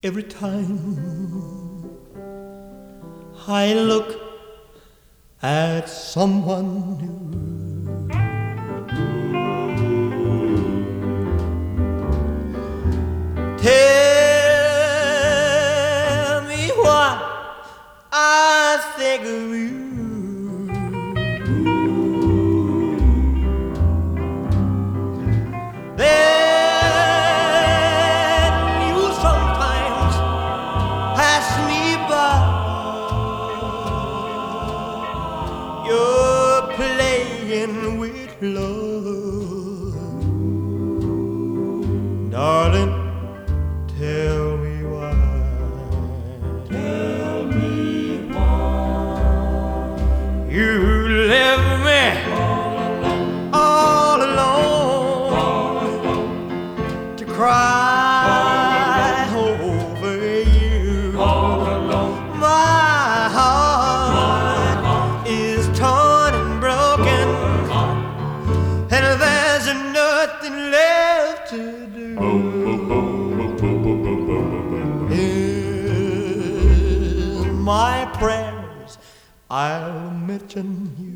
Every time I look at someone new, tell me what I think of you. Then you sometimes pass me by. You're playing with love, darling. Tell me why. Tell me why you left me all alone to cry over you. All alone. My heart is torn and broken, and there's nothing left to do. In my prayers I'll mention you.